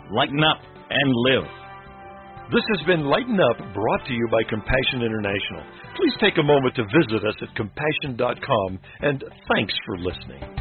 Lighten up and live. This has been Lighten Up, brought to you by Compassion International. Please take a moment to visit us at compassion.com, and thanks for listening.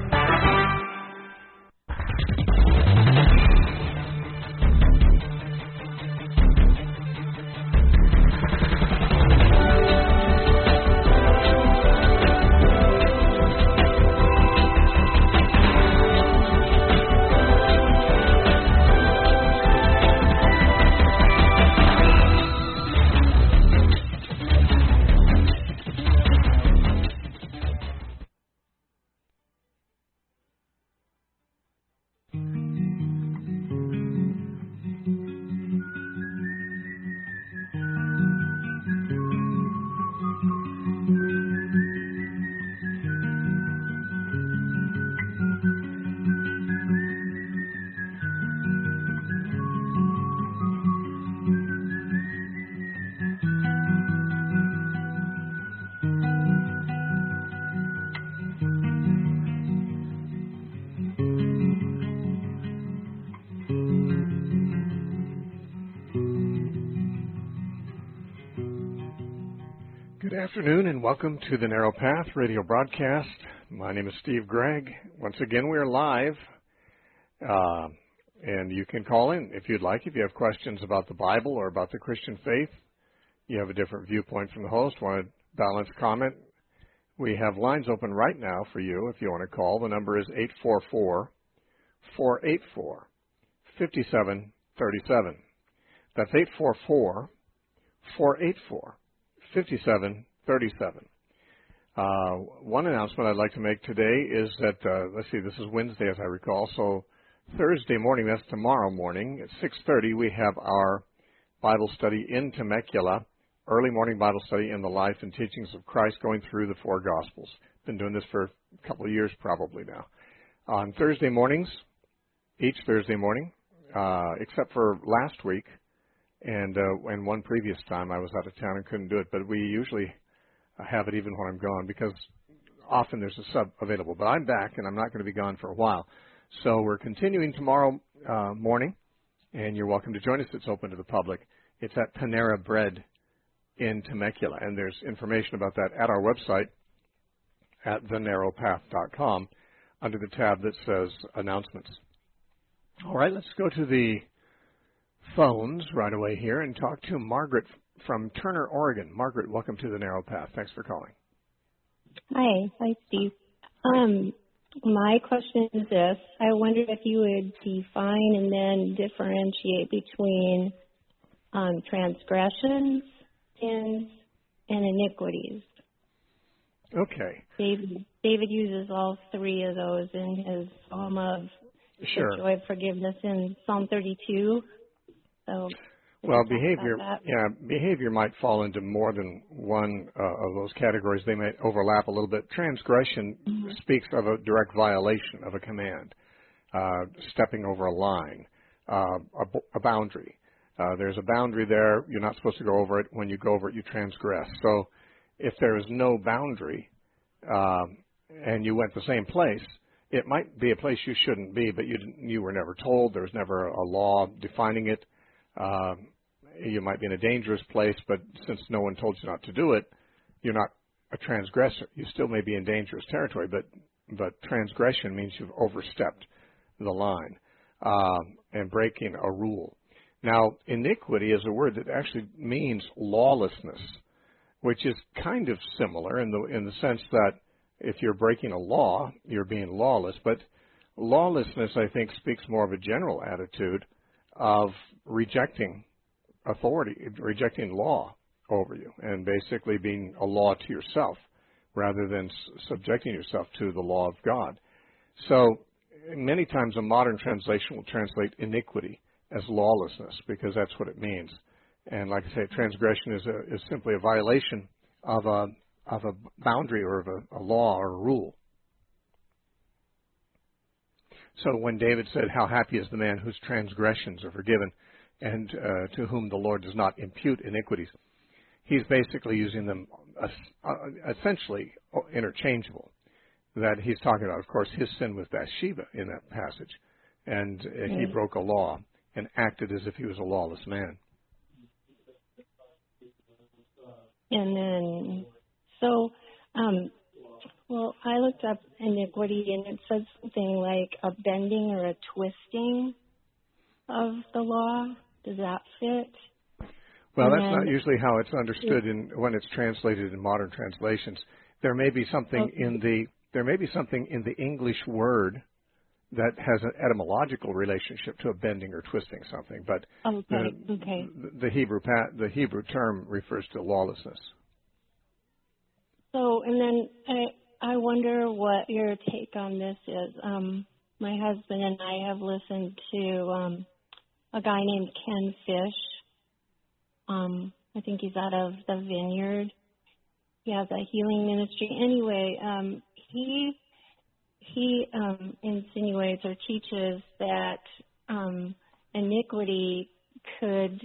Good afternoon and welcome to the Narrow Path radio broadcast. My name is Steve Gregg. Once again, we are live, and you can call in if you'd like. If you have questions about the Bible or about the Christian faith, you have a different viewpoint from the host, want a balanced comment, we have lines open right now for you if you want to call. The number is 844-484-5737. That's 844-484-5737. One announcement I'd like to make today is that, this is Wednesday as I recall, so Thursday morning, that's tomorrow morning, at 6:30, we have our Bible study in Temecula, early morning Bible study in the life and teachings of Christ going through the four Gospels. Been doing this for a couple of years probably now. On Thursday mornings, each Thursday morning, except for last week, and one previous time I was out of town and couldn't do it, but we usually have it even when I'm gone because often there's a sub available. But I'm back and I'm not going to be gone for a while. So we're continuing tomorrow morning, and you're welcome to join us. It's open to the public. It's at Panera Bread in Temecula, and there's information about that at our website at thenarrowpath.com under the tab that says Announcements. All right, let's go to the phones right away here and talk to Margaret from Turner, Oregon. Margaret, welcome to the Narrow Path. Thanks for calling. Hi, Steve. My question is this. I wondered if you would define and then differentiate between transgressions, sins, and iniquities. Okay. David uses all three of those in his Psalm of Sure. the joy of forgiveness in Psalm 32. So, well, behavior might fall into more than one of those categories. They might overlap a little bit. Transgression speaks of a direct violation of a command, stepping over a line, a boundary. There's a boundary there. You're not supposed to go over it. When you go over it, you transgress. So if there is no boundary and you went the same place, it might be a place you shouldn't be, but you were never told. There was never a law defining it. You might be in a dangerous place, but since no one told you not to do it, you're not a transgressor. You still may be in dangerous territory, but transgression means you've overstepped the line and breaking a rule. Now, iniquity is a word that actually means lawlessness, which is kind of similar in the sense that if you're breaking a law, you're being lawless. But lawlessness, I think, speaks more of a general attitude of rejecting authority, rejecting law over you, and basically being a law to yourself rather than subjecting yourself to the law of God. So many times a modern translation will translate iniquity as lawlessness because that's what it means. And like I say, transgression is simply a violation of a boundary or of a law or a rule. So when David said, "How happy is the man whose transgressions are forgiven and to whom the Lord does not impute iniquities," he's basically using them essentially interchangeable. That he's talking about, of course, his sin with Bathsheba in that passage. and he broke a law and acted as if he was a lawless man. And then, so, well, I looked up iniquity, and it said something like a bending or a twisting of the law. Does that fit? Well, that's not usually how it's understood when it's translated in modern translations. There may be something in the English word that has an etymological relationship to a bending or twisting something, but the Hebrew term refers to lawlessness. So, and then I wonder what your take on this is. My husband and I have listened to a guy named Ken Fish. I think he's out of the Vineyard. He has a healing ministry. Anyway, he insinuates or teaches that iniquity could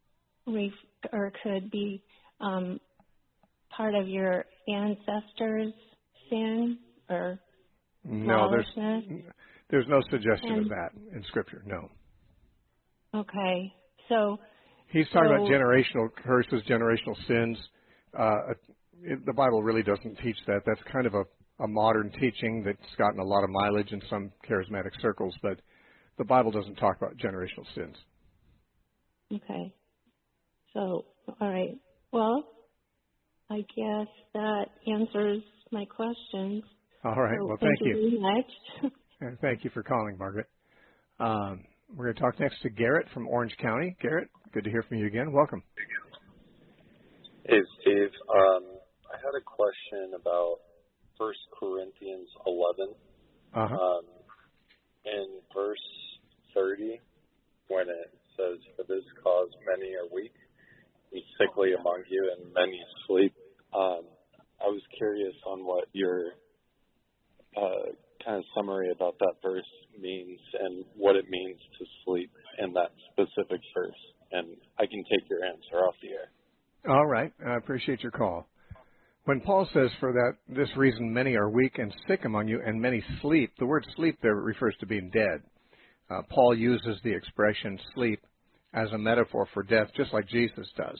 be part of your ancestors' sin or lawlessness. There's no suggestion of that in Scripture. No. Okay, so he's talking about generational curses, generational sins. The Bible really doesn't teach that. That's kind of a modern teaching that's gotten a lot of mileage in some charismatic circles, but the Bible doesn't talk about generational sins. Okay. So, all right. Well, I guess that answers my questions. All right. So well, thank you very much. And thank you for calling, Margaret. We're going to talk next to Garrett from Orange County. Garrett, good to hear from you again. Welcome. Hey, Steve. I had a question about 1 Corinthians 11. In verse 30, when it says, "For this cause many are weak and sickly among you, and many sleep." I was curious on what your kind of summary about that verse means and what it means to sleep in that specific verse. And I can take your answer off the air. All right. I appreciate your call. When Paul says, for this reason many are weak and sick among you, and many sleep, the word sleep there refers to being dead. Paul uses the expression sleep as a metaphor for death, just like Jesus does.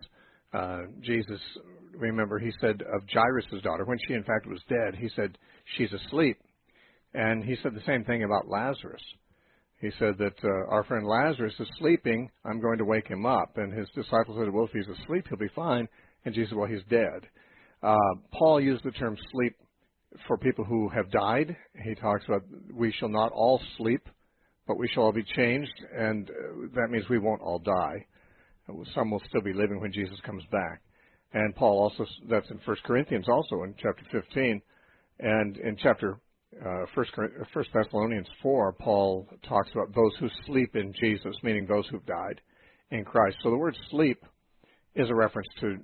Jesus, remember, he said of Jairus' daughter, when she in fact was dead, he said, she's asleep. And he said the same thing about Lazarus. He said that our friend Lazarus is sleeping, I'm going to wake him up. And his disciples said, well, if he's asleep, he'll be fine. And Jesus said, well, he's dead. Paul used the term sleep for people who have died. He talks about we shall not all sleep, but we shall all be changed, and that means we won't all die. Some will still be living when Jesus comes back. And Paul also, that's in 1 Corinthians also in chapter 15. And in chapter 1 Thessalonians 4, Paul talks about those who sleep in Jesus, meaning those who've died in Christ. So the word sleep is a reference to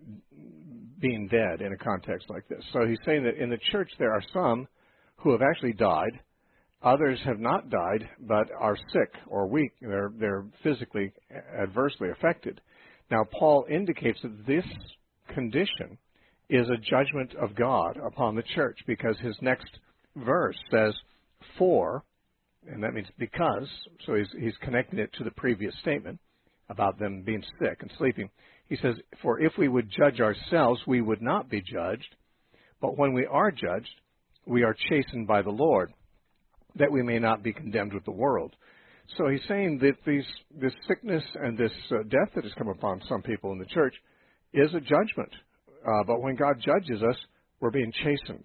being dead in a context like this. So he's saying that in the church there are some who have actually died. Others have not died, but are sick or weak. They're physically adversely affected. Now, Paul indicates that this condition is a judgment of God upon the church, because his next verse says, for, and that means because, so he's connecting it to the previous statement about them being sick and sleeping. He says, for if we would judge ourselves, we would not be judged, but when we are judged, we are chastened by the Lord, that we may not be condemned with the world. So he's saying that this sickness and this death that has come upon some people in the church is a judgment. But when God judges us, we're being chastened.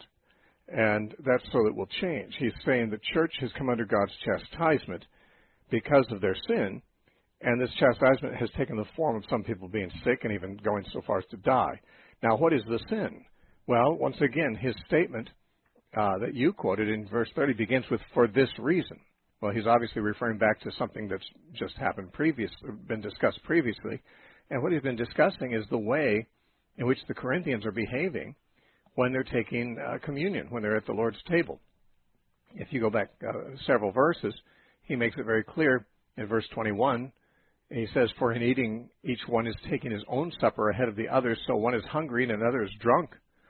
And that's so that we'll change. He's saying the church has come under God's chastisement because of their sin, and this chastisement has taken the form of some people being sick and even going so far as to die. Now, what is the sin? Well, once again, his statement that you quoted in verse 30 begins with, for this reason. Well, he's obviously referring back to something that's just happened been discussed previously. And what he's been discussing is the way in which the Corinthians are behaving when they're taking communion, when they're at the Lord's table. If you go back several verses, he makes it very clear in verse 21. He says, for in eating, each one is taking his own supper ahead of the others, so one is hungry and another is drunk.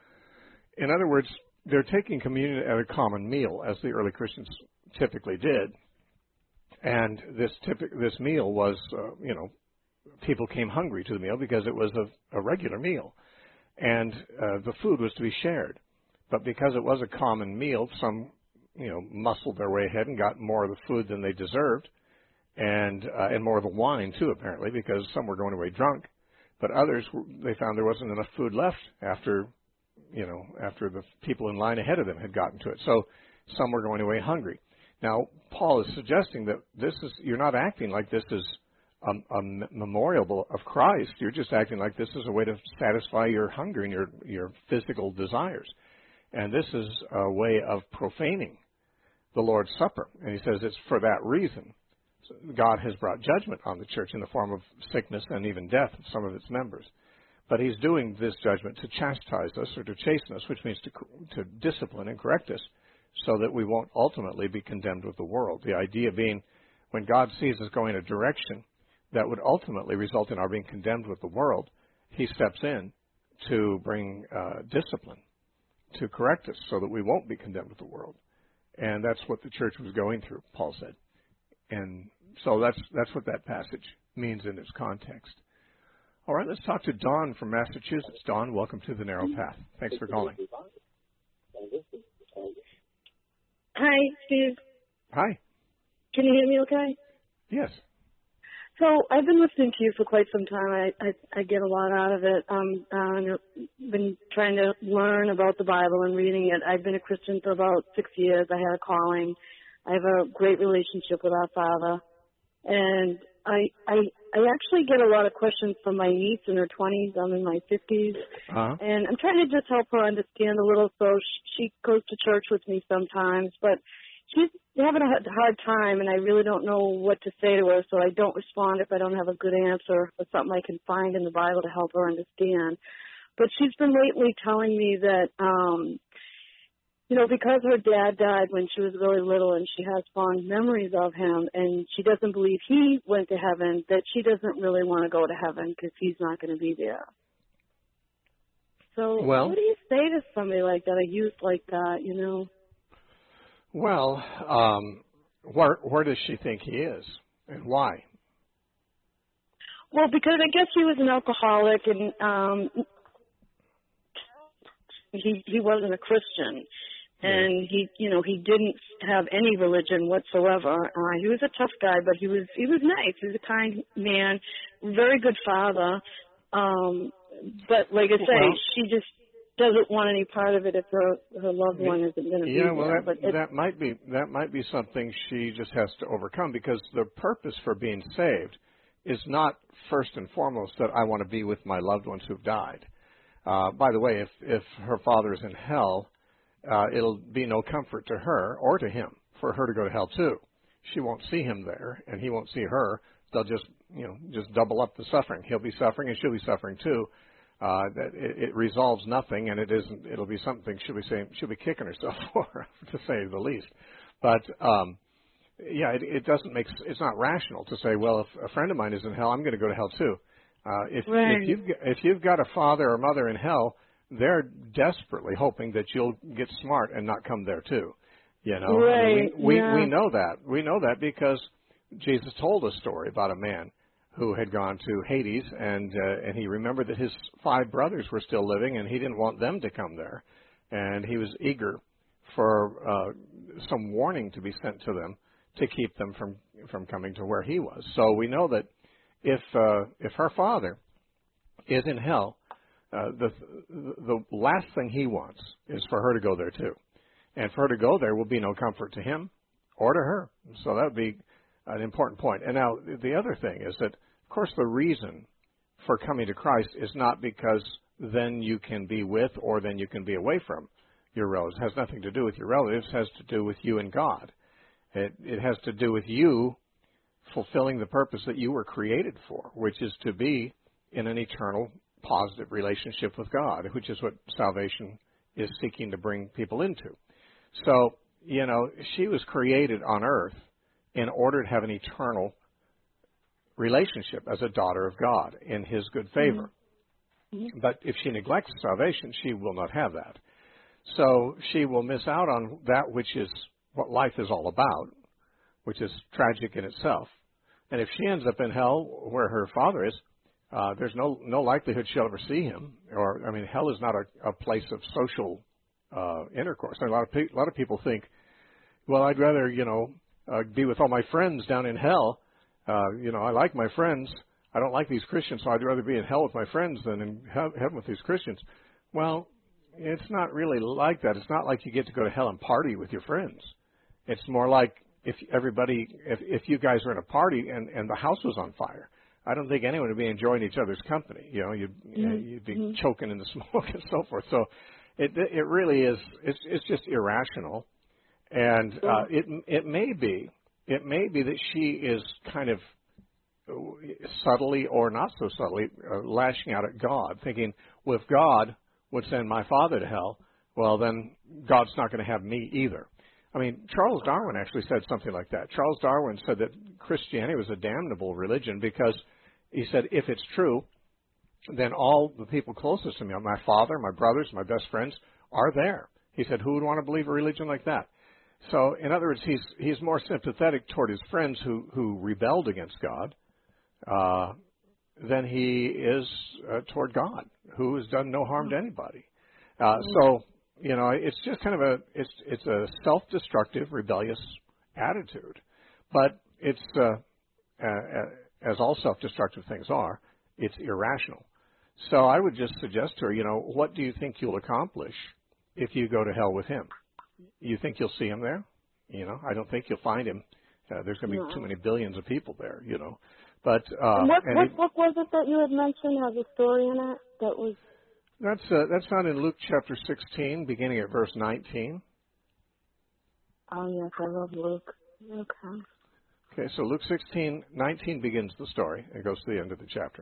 In other words, they're taking communion at a common meal, as the early Christians typically did. And this meal was, people came hungry to the meal because it was a regular meal. And the food was to be shared. But because it was a common meal, some, muscled their way ahead and got more of the food than they deserved, and more of the wine too, apparently, because some were going away drunk. But others, they found there wasn't enough food left after the people in line ahead of them had gotten to it. So some were going away hungry. Now, Paul is suggesting that you're not acting like this is a memorial of Christ. You're just acting like this is a way to satisfy your hunger and your physical desires. And this is a way of profaning the Lord's Supper. And he says it's for that reason. God has brought judgment on the church in the form of sickness and even death of some of its members. But he's doing this judgment to chastise us or to chasten us, which means to discipline and correct us so that we won't ultimately be condemned with the world. The idea being when God sees us going a direction that would ultimately result in our being condemned with the world, he steps in to bring discipline, to correct us so that we won't be condemned with the world. And that's what the church was going through, Paul said. And so that's what that passage means in its context. All right, let's talk to Dawn from Massachusetts. Dawn, welcome to The Narrow Path. Thanks for calling. Hi, Steve. Hi. Can you hear me okay? Yes. So I've been listening to you for quite some time. I get a lot out of it. I've been trying to learn about the Bible and reading it. I've been a Christian for about 6 years. I had a calling. I have a great relationship with our Father. And I actually get a lot of questions from my niece in her 20s. I'm in my 50s. Uh-huh. And I'm trying to just help her understand a little. So she goes to church with me sometimes. But she's having a hard time, and I really don't know what to say to her, so I don't respond if I don't have a good answer or something I can find in the Bible to help her understand. But she's been lately telling me that, because her dad died when she was really little and she has fond memories of him, and she doesn't believe he went to heaven, that she doesn't really want to go to heaven because he's not going to be there. So what do you say to somebody like that, a youth like that, Well, where does she think he is, and why? Well, because I guess he was an alcoholic, and he wasn't a Christian, and he didn't have any religion whatsoever. He was a tough guy, but he was nice. He was a kind man, very good father. But like I say, she just doesn't want any part of it if her loved one isn't going to be there. That might be something she just has to overcome, because the purpose for being saved is not first and foremost that I want to be with my loved ones who've died. By the way, if her father is in hell, it'll be no comfort to her or to him for her to go to hell too. She won't see him there, and he won't see her. They'll just double up the suffering. He'll be suffering, and she'll be suffering too. That it resolves nothing, and it'll be something she'll be kicking herself for, to say the least. But it's not rational to say, well, if a friend of mine is in hell, I'm going to go to hell too. If you've got a father or mother in hell, they're desperately hoping that you'll get smart and not come there too. Right. We know that. We know that because Jesus told a story about a man who had gone to Hades, and he remembered that his 5 brothers were still living, and he didn't want them to come there. And he was eager for some warning to be sent to them to keep them from coming to where he was. So we know that if her father is in hell, the last thing he wants is for her to go there too. And for her to go there will be no comfort to him or to her. So that would be an important point. And now the other thing is that, of course, the reason for coming to Christ is not because then you can be with or then you can be away from your relatives. It has nothing to do with your relatives. It has to do with you and God. It has to do with you fulfilling the purpose that you were created for, which is to be in an eternal positive relationship with God, which is what salvation is seeking to bring people into. So, she was created on earth in order to have an eternal relationship as a daughter of God in his good favor. Mm-hmm. But if she neglects salvation, she will not have that. So she will miss out on that which is what life is all about, which is tragic in itself. And if she ends up in hell where her father is, there's no likelihood she'll ever see him. Or, I mean, hell is not a place of social intercourse. A lot of people think, well, I'd rather, be with all my friends down in hell. I like my friends. I don't like these Christians, so I'd rather be in hell with my friends than in heaven with these Christians. Well, it's not really like that. It's not like you get to go to hell and party with your friends. It's more like if you guys were in a party and the house was on fire, I don't think anyone would be enjoying each other's company. You'd be choking in the smoke and so forth. So it really is. It's just irrational, and it may be that she is kind of subtly or not so subtly lashing out at God, thinking, well, if God would send my father to hell, well, then God's not going to have me either. I mean, Charles Darwin actually said something like that. Charles Darwin said that Christianity was a damnable religion because he said, if it's true, then all the people closest to me, my father, my brothers, my best friends, are there. He said, who would want to believe a religion like that? So, in other words, he's more sympathetic toward his friends who rebelled against God than he is toward God, who has done no harm to anybody. So, it's just kind of it's a self-destructive, rebellious attitude. But it's, as all self-destructive things are, it's irrational. So I would just suggest to her, what do you think you'll accomplish if you go to hell with him? You think you'll see him there? I don't think you'll find him. There's going to be too many billions of people there, But what book was it that you had mentioned has a story in it that was? That's found in Luke chapter 16, beginning at verse 19. Oh yes, I love Luke. Okay. Okay, so Luke 16:19 begins the story. It goes to the end of the chapter.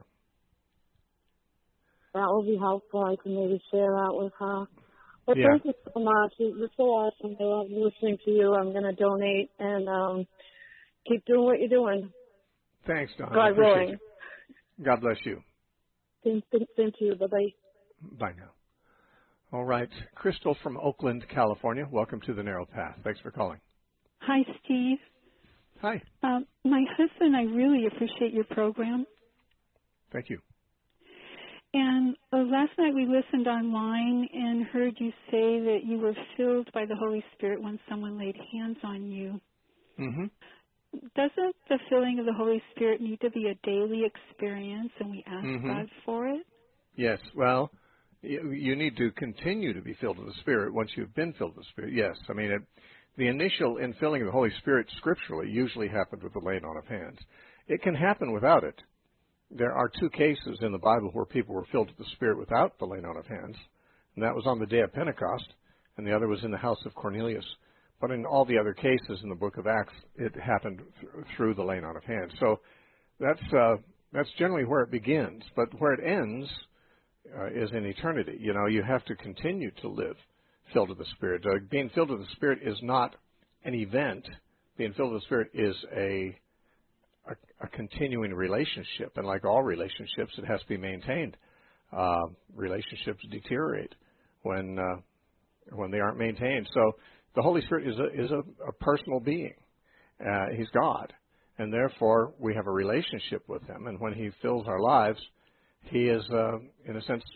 That will be helpful. I can maybe share that with her. Well, Yeah. thank you so much. You're so awesome. I love listening to you. I'm going to donate and keep doing what you're doing. Thanks, Don. God willing. God bless you. Same to you. Bye-bye. Bye now. All right. Crystal from Oakland, California. Welcome to the Narrow Path. Thanks for calling. Hi, Steve. Hi. My husband, I really appreciate your program. Thank you. And last night we listened online and heard you say that you were filled by the Holy Spirit when someone laid hands on you. Mm-hmm. Doesn't the filling of the Holy Spirit need to be a daily experience, and we ask God for it? Yes. Well, you need to continue to be filled with the Spirit once you've been filled with the Spirit. Yes. I mean, the initial infilling of the Holy Spirit scripturally usually happened with the laying on of hands. It can happen without it. There are two cases in the Bible where people were filled with the Spirit without the laying on of hands, and that was on the day of Pentecost, and the other was in the house of Cornelius. But in all the other cases in the book of Acts, it happened through the laying on of hands. So that's generally where it begins. But where it ends is in eternity. You have to continue to live filled with the Spirit. Being filled with the Spirit is not an event. Being filled with the Spirit is a continuing relationship. And like all relationships, it has to be maintained. Relationships deteriorate when they aren't maintained. So the Holy Spirit is a personal being. He's God. And therefore, we have a relationship with Him. And when He fills our lives, He is, in a sense,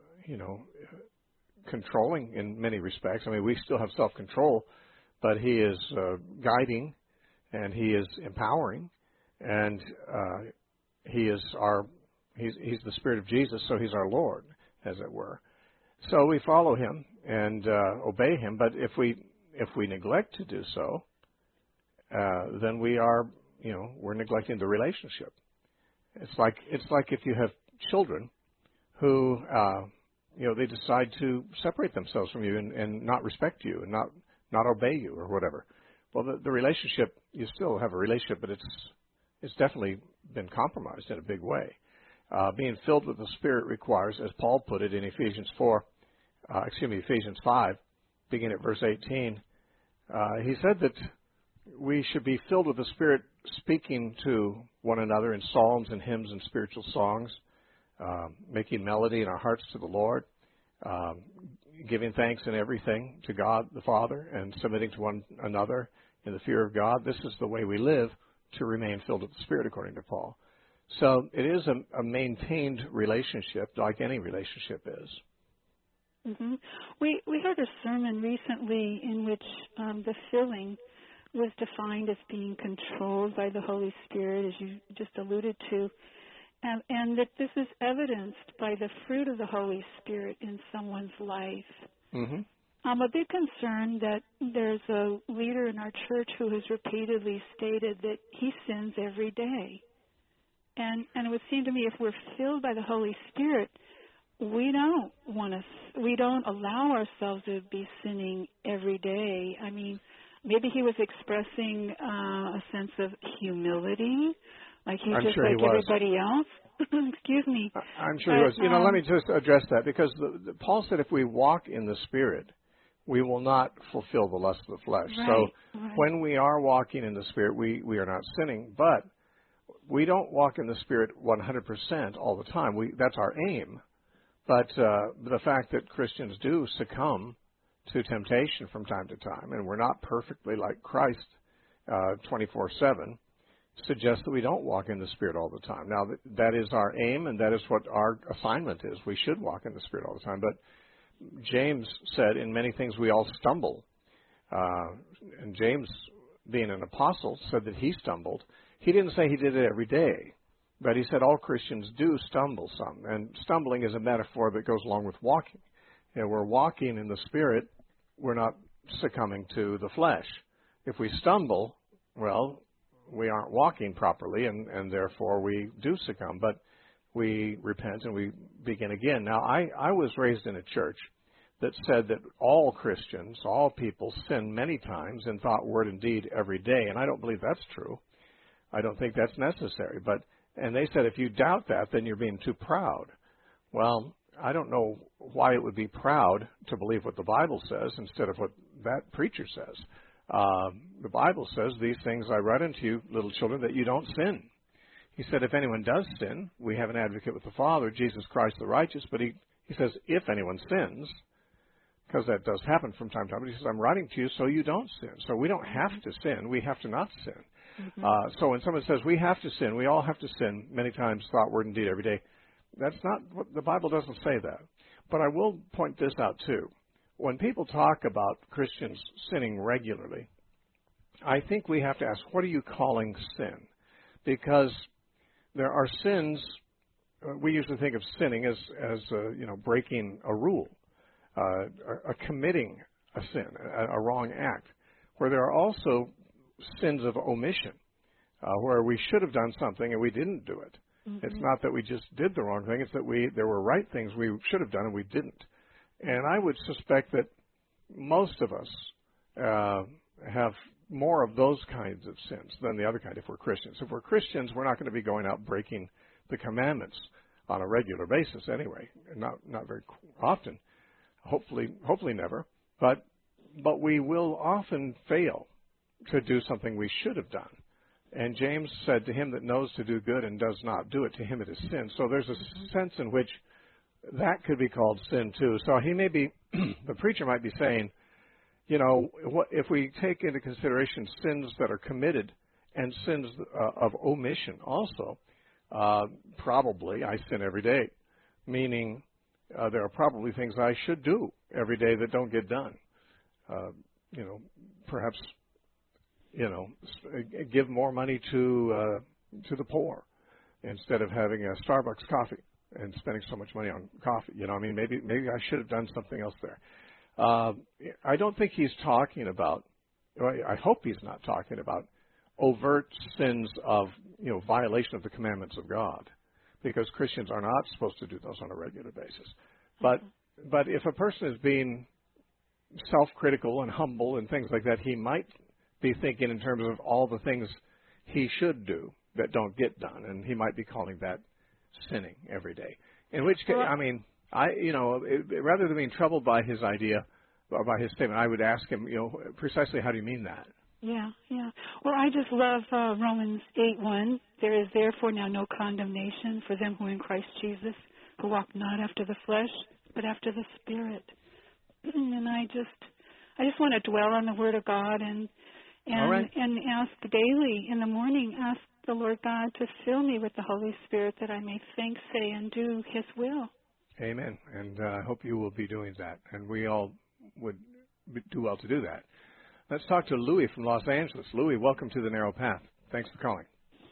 controlling in many respects. I mean, we still have self-control, but He is guiding, and He is empowering, and He's the Spirit of Jesus, so He's our Lord, as it were. So we follow Him and obey Him. But if we neglect to do so, then we're neglecting the relationship. It's like if you have children who they decide to separate themselves from you and not respect you and not obey you or whatever. Well, the relationship, you still have a relationship, but it's definitely been compromised in a big way. Being filled with the Spirit requires, as Paul put it in Ephesians 5, beginning at verse 18, he said that we should be filled with the Spirit, speaking to one another in psalms and hymns and spiritual songs, making melody in our hearts to the Lord, giving thanks in everything to God the Father, and submitting to one another in the fear of God. This is the way we live to remain filled with the Spirit, according to Paul. So it is a maintained relationship, like any relationship is. Mm-hmm. We heard a sermon recently in which the filling was defined as being controlled by the Holy Spirit, as you just alluded to, and that this is evidenced by the fruit of the Holy Spirit in someone's life. Mm-hmm. I'm a bit concerned that there's a leader in our church who has repeatedly stated that he sins every day. And it would seem to me if we're filled by the Holy Spirit, we don't allow ourselves to be sinning every day. I mean, maybe he was expressing a sense of humility, like he's just like everybody else. Excuse me. I'm sure he was. Let me just address that, because Paul said if we walk in the Spirit, we will not fulfill the lust of the flesh. Right, so when we are walking in the Spirit, we are not sinning, but we don't walk in the Spirit 100% all the time. That's our aim. But the fact that Christians do succumb to temptation from time to time, and we're not perfectly like Christ 24/7, suggests that we don't walk in the Spirit all the time. Now, that is our aim, and that is what our assignment is. We should walk in the Spirit all the time. But James said, in many things we all stumble. And James, being an apostle, said that he stumbled. He didn't say he did it every day, but he said all Christians do stumble some. And stumbling is a metaphor that goes along with walking. We're walking in the Spirit. We're not succumbing to the flesh. If we stumble, well, we aren't walking properly, and therefore we do succumb. But we repent and we begin again. Now, I was raised in a church that said that all Christians, all people, sin many times in thought, word, and deed every day, and I don't believe that's true. I don't think that's necessary. And they said if you doubt that, then you're being too proud. Well, I don't know why it would be proud to believe what the Bible says instead of what that preacher says. The Bible says, these things I write unto you, little children, that you don't sin. He said, if anyone does sin, we have an advocate with the Father, Jesus Christ the righteous. But he says, if anyone sins, because that does happen from time to time, but he says, I'm writing to you so you don't sin. So we don't have to sin. We have to not sin. Mm-hmm. So when someone says we have to sin, we all have to sin many times, thought, word, and deed every day. That's not what the Bible doesn't say that. But I will point this out too. When people talk about Christians sinning regularly, I think we have to ask, what are you calling sin? Because there are sins. We usually think of sinning as breaking a rule, committing a sin, a wrong act. Where there are also sins of omission, where we should have done something and we didn't do it. Mm-hmm. It's not that we just did the wrong thing; it's that there were right things we should have done and we didn't. And I would suspect that most of us have more of those kinds of sins than the other kind if we're Christians. If we're Christians, we're not going to be going out breaking the commandments on a regular basis anyway, not very often, hopefully never. But we will often fail to do something we should have done. And James said, to him that knows to do good and does not do it, to him it is sin. So there's a sense in which that could be called sin too. So he may be, the preacher might be saying, if we take into consideration sins that are committed and sins of omission also, probably I sin every day, meaning there are probably things I should do every day that don't get done. Perhaps, give more money to the poor instead of having a Starbucks coffee and spending so much money on coffee. Maybe I should have done something else there. I don't think he's talking about, I hope he's not talking about overt sins of, violation of the commandments of God, because Christians are not supposed to do those on a regular basis. But if a person is being self-critical and humble and things like that, he might be thinking in terms of all the things he should do that don't get done, and he might be calling that sinning every day. In which case, rather than being troubled by his idea or by his statement, I would ask him, precisely how do you mean that? Yeah. Well, I just love Romans 8:1. There is therefore now no condemnation for them who are in Christ Jesus, who walk not after the flesh, but after the Spirit. And I just want to dwell on the Word of God and and ask daily in the morning, ask the Lord God to fill me with the Holy Spirit that I may think, say, and do His will. Amen. And I hope you will be doing that. And we all would do well to do that. Let's talk to Louis from Los Angeles. Louis, welcome to the Narrow Path. Thanks for calling.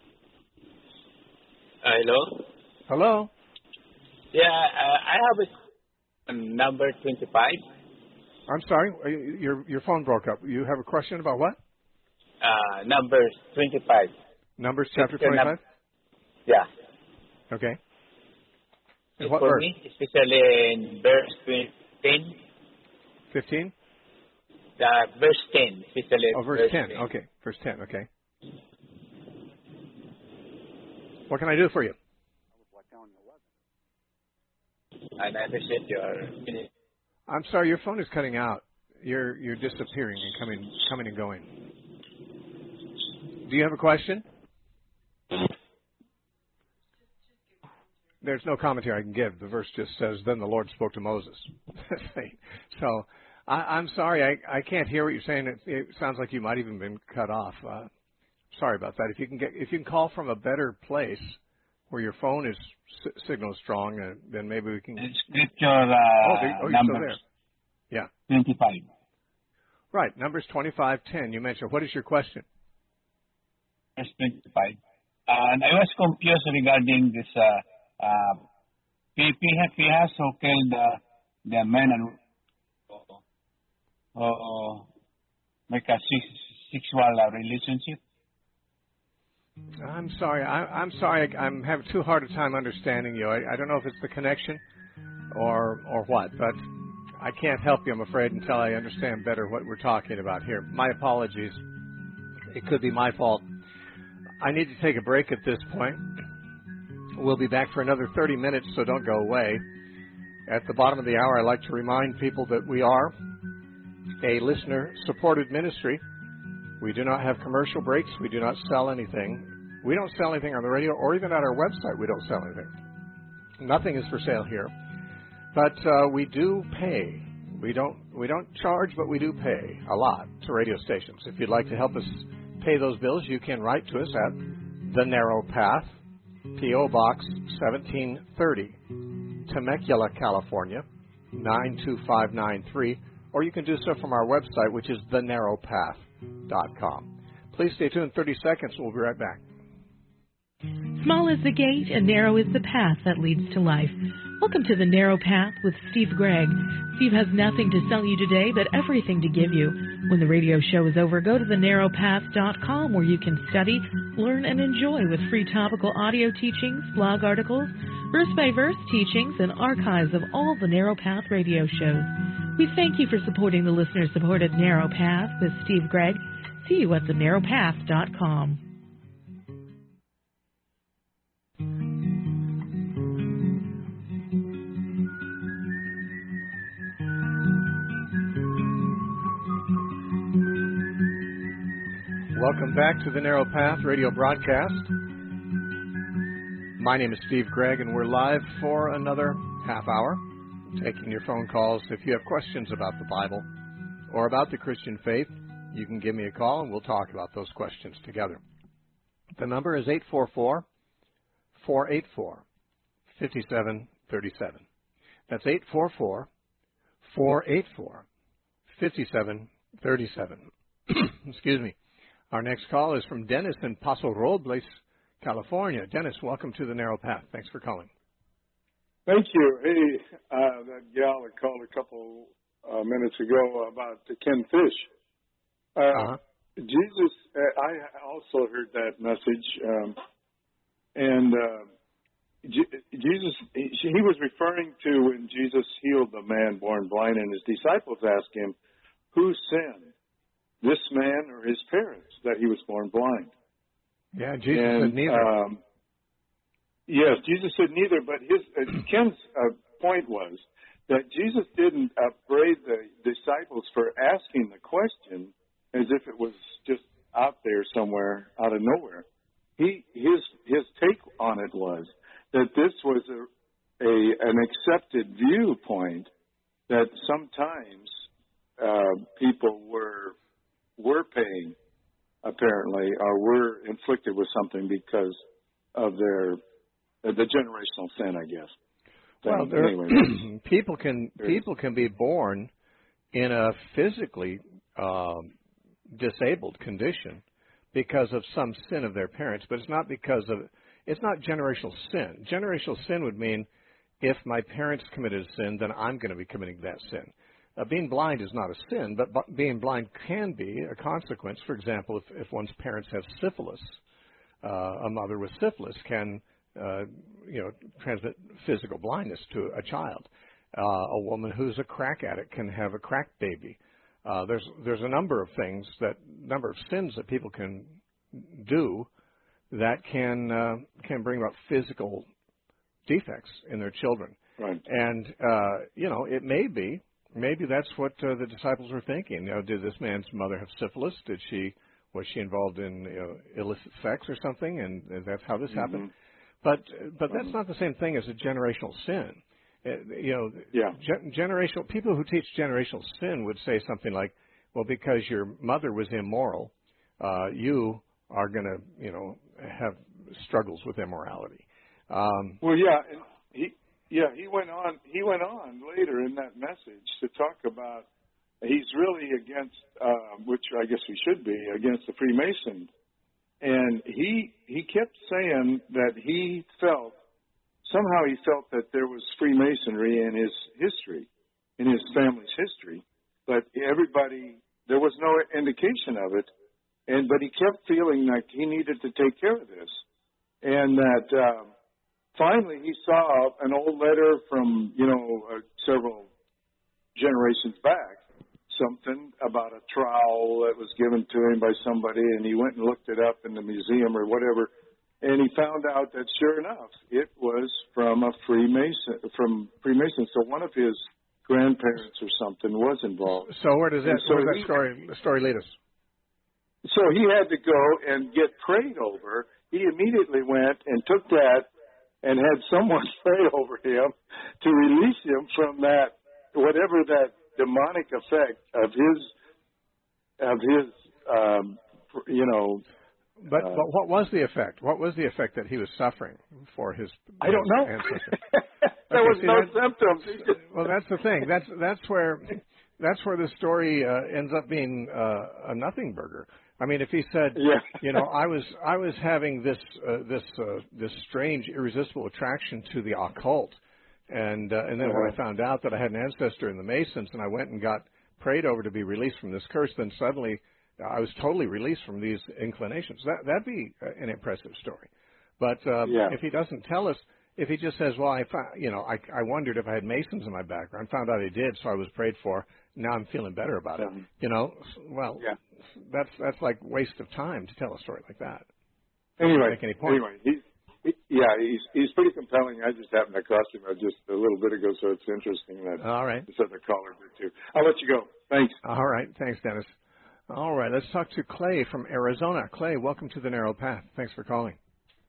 Hello? Hello? Yeah, I have a number 25. I'm sorry, your phone broke up. You have a question about what? Number 25. Numbers chapter 25? Yeah. Okay. In It's what for verse? me, especially in verse 10. 15? Verse 10, especially. Oh, verse 10. Okay, verse 10. Okay. What can I do for you? And I appreciate your. I'm sorry, your phone is cutting out. You're disappearing and coming and going. Do you have a question? There's no commentary I can give. The verse just says, "Then the Lord spoke to Moses." So I'm sorry, I can't hear what you're saying. It sounds like you might even been cut off. Sorry about that. If you can call from a better place where your phone is signal is strong, then maybe we can. Scripture you're still there. Yeah. 25. Right. Numbers 25:10. You mentioned. What is your question? Verse 25. And I was confused regarding this. Phinehas who killed the men and make a sexual relationship. I'm sorry. I'm sorry. I'm having too hard a time understanding you. I don't know if it's the connection or what, but I can't help you, I'm afraid, until I understand better what we're talking about here. My apologies. It could be my fault. I need to take a break at this point. We'll be back for another 30 minutes, so don't go away. At the bottom of the hour, I like to remind people that we are a listener-supported ministry. We do not have commercial breaks. We do not sell anything. We don't sell anything on the radio, or even at our website we don't sell anything. Nothing is for sale here. But we do pay. We don't charge, but we do pay a lot to radio stations. If you'd like to help us pay those bills, you can write to us at The Narrow Path, P.O. Box 1730, Temecula, California, 92593, or you can do so from our website, which is thenarrowpath.com. Please stay tuned. 30 seconds. We'll be right back. Small is the gate and narrow is the path that leads to life. Welcome to The Narrow Path with Steve Gregg. Steve has nothing to sell you today, but everything to give you. When the radio show is over, go to thenarrowpath.com where you can study, learn, and enjoy with free topical audio teachings, blog articles, verse-by-verse teachings, and archives of all the Narrow Path radio shows. We thank you for supporting the listener-supported Narrow Path with Steve Gregg. See you at thenarrowpath.com. Welcome back to the Narrow Path radio broadcast. My name is Steve Gregg, and we're live for another half hour, taking your phone calls. If you have questions about the Bible or about the Christian faith, you can give me a call, and we'll talk about those questions together. The number is 844-484-5737. That's 844-484-5737. Excuse me. Our next call is from Dennis in Paso Robles, California. Dennis, welcome to the Narrow Path. Thanks for calling. Thank you. Hey, that gal that called a couple minutes ago about the Ken Fish. Jesus, I also heard that message, Jesus, he was referring to when Jesus healed the man born blind, and his disciples asked him, who sinned, this man or his parents, that he was born blind? Yeah, Jesus said neither. Yes, Jesus said neither, but Ken's point was that Jesus didn't upbraid the disciples for asking the question as if it was just out there somewhere, out of nowhere. His take on it was that this was an accepted viewpoint, that sometimes people were paying apparently, or were inflicted with something because of the generational sin, I guess. Well, anyway, people can be born in a physically disabled condition because of some sin of their parents, but it's not generational sin. Generational sin would mean if my parents committed a sin, then I'm going to be committing that sin. Being blind is not a sin, but being blind can be a consequence. For example, if one's parents have syphilis, a mother with syphilis can transmit physical blindness to a child. A woman who's a crack addict can have a crack baby. There's a number of sins that people can do that can bring about physical defects in their children. Right. And maybe that's what the disciples were thinking. Did this man's mother have syphilis? Was she involved in illicit sex or something? And that's how this happened. But that's not the same thing as a generational sin. Generational people who teach generational sin would say something like, well, because your mother was immoral, you are going to have struggles with immorality. And he went on later in that message to talk about he's really against, which I guess he should be, against the Freemasons. And he kept saying that he felt that there was Freemasonry in his history, in his family's history, but there was no indication of it. But he kept feeling like he needed to take care of this. And that finally he saw an old letter from, several generations back, something about a trowel that was given to him by somebody, and he went and looked it up in the museum or whatever, and he found out that sure enough, it was from a Freemason. So one of his grandparents or something was involved. So where does that story lead us? So he had to go and get prayed over. He immediately went and took that and had someone pray over him to release him from that, whatever that demonic effect of his. But what was the effect? What was the effect that he was suffering for his? I don't know. Ancestor? There was no symptoms. Well, that's the thing. That's where the story ends up being a nothing burger. I mean, if he said, I was having this strange, irresistible attraction to the occult, and then when I found out that I had an ancestor in the Masons, and I went and got prayed over to be released from this curse, then suddenly I was totally released from these inclinations. That'd be an impressive story. But if he doesn't tell us, if he just says, well, I wondered if I had Masons in my background, found out I did, so I was prayed for. Now I'm feeling better about it. That's like waste of time to tell a story like that. Anyway, make any point. He's pretty compelling. I just happened to cross him just a little bit ago, so it's interesting that all right. this other caller did too. I'll let you go. Thanks. All right. Thanks, Dennis. All right. Let's talk to Clay from Arizona. Clay, welcome to the Narrow Path. Thanks for calling.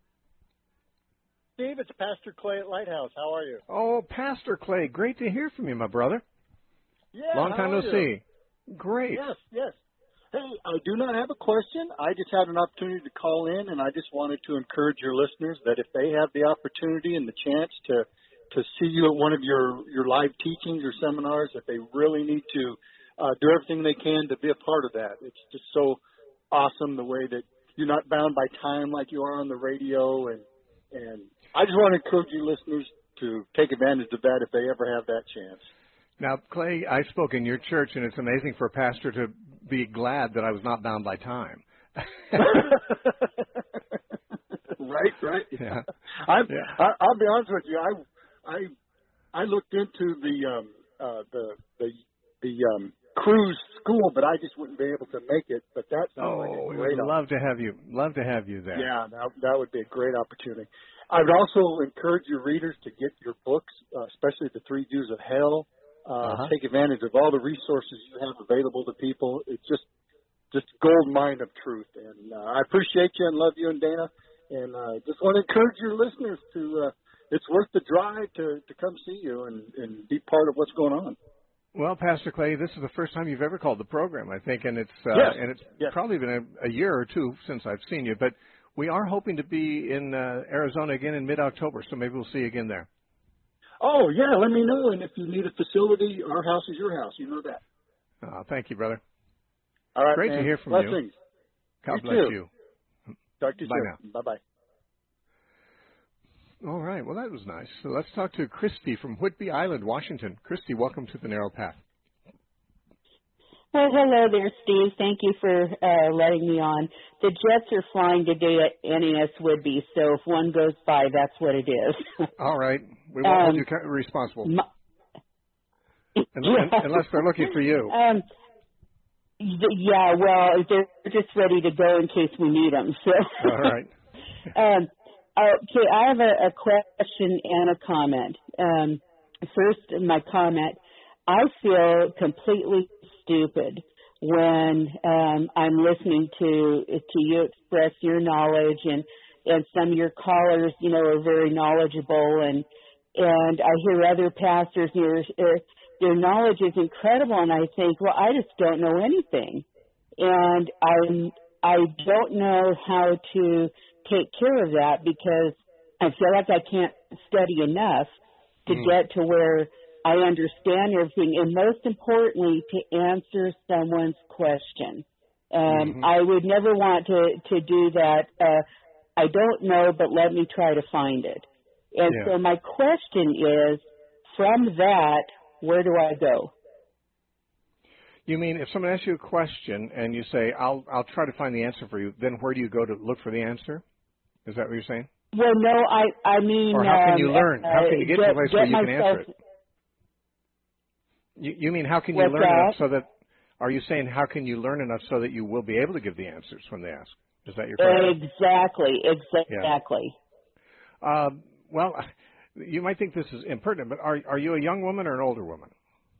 Steve, it's Pastor Clay at Lighthouse. How are you? Oh, Pastor Clay, great to hear from you, my brother. Yeah, long time no see. Great. Yes. Hey, I do not have a question. I just had an opportunity to call in, and I just wanted to encourage your listeners that if they have the opportunity and the chance to see you at one of your live teachings or seminars, that they really need to do everything they can to be a part of that. It's just so awesome the way that you're not bound by time like you are on the radio, and I just want to encourage you listeners to take advantage of that if they ever have that chance. Now, Clay, I spoke in your church, and it's amazing for a pastor to be glad that I was not bound by time. Right. Yeah. I'll be honest with you. I looked into the cruise school, but I just wouldn't be able to make it. But that sounds like a great. Love to have you there. Yeah, that would be a great opportunity. I would also encourage your readers to get your books, especially the 3 Jews of Hell. Take advantage of all the resources you have available to people. It's just a gold mine of truth. And I appreciate you and love you and Dana. And just want to encourage your listeners to, it's worth the drive to come see you and be part of what's going on. Well, Pastor Clay, this is the first time you've ever called the program, I think, and it's Yes. probably been a year or two since I've seen you. But we are hoping to be in Arizona again in mid-October, so maybe we'll see you again there. Oh, yeah, let me know. And if you need a facility, our house is your house. You know that. Thank you, brother. All right, Great man. to hear from Blessings. you. God You bless too. you. Talk to you Bye soon. Bye-bye. All right. Well, that was nice. So let's talk to Christy from Whidbey Island, Washington. Christy, welcome to the Narrow Path. Well, hello there, Steve. Thank you for letting me on. The jets are flying today at NAS Whidbey, so if one goes by, that's what it is. All right. We won't hold you responsible. Unless they're looking for you. Yeah, well, they're just ready to go in case we need them. So. All right. Okay, I have a question and a comment. First, my comment. I feel completely stupid when I'm listening to you express your knowledge, and some of your callers, are very knowledgeable, and I hear other pastors, their knowledge is incredible, and I think, well, I just don't know anything, and I don't know how to take care of that because I feel like I can't study enough to get to where I understand everything, and most importantly, to answer someone's question. I would never want to do that. I don't know, but let me try to find it. And so my question is, from that, where do I go? You mean if someone asks you a question and you say, I'll try to find the answer for you, then where do you go to look for the answer? Is that what you're saying? Well, no, I mean... Or how can you learn? How can you get to a place where you can answer it? You mean how can you learn enough so that... Are you saying how can you learn enough so that you will be able to give the answers when they ask? Is that your question? Exactly. Yeah. Well, you might think this is impertinent, but are you a young woman or an older woman?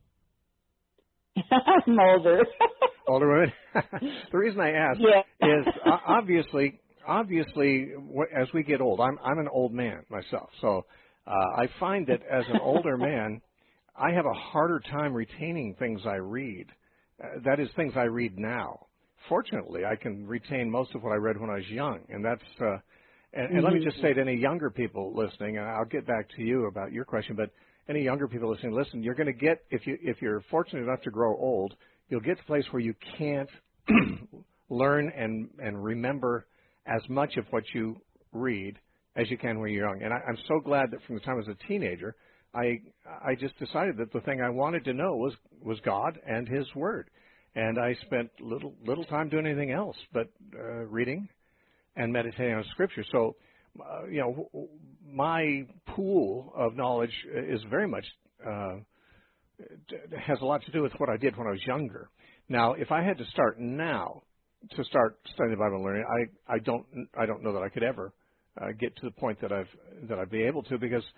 I'm older. Older woman? The reason I ask is obviously, as we get old, I'm an old man myself, so I find that as an older man, I have a harder time retaining things I read. That is, things I read now. Fortunately, I can retain most of what I read when I was young, and that's. And let me just say to any younger people listening, and I'll get back to you about your question, but any younger people listening, listen, you're going to get, if you're fortunate enough to grow old, you'll get to a place where you can't learn and remember as much of what you read as you can when you're young. And I'm so glad that from the time I was a teenager, I just decided that the thing I wanted to know was God and His Word. And I spent little time doing anything else but reading and meditating on Scripture. So, my pool of knowledge is very much has a lot to do with what I did when I was younger. Now, if I had to start now to start studying the Bible and learning, I don't know that I could ever get to the point that I'd be able to because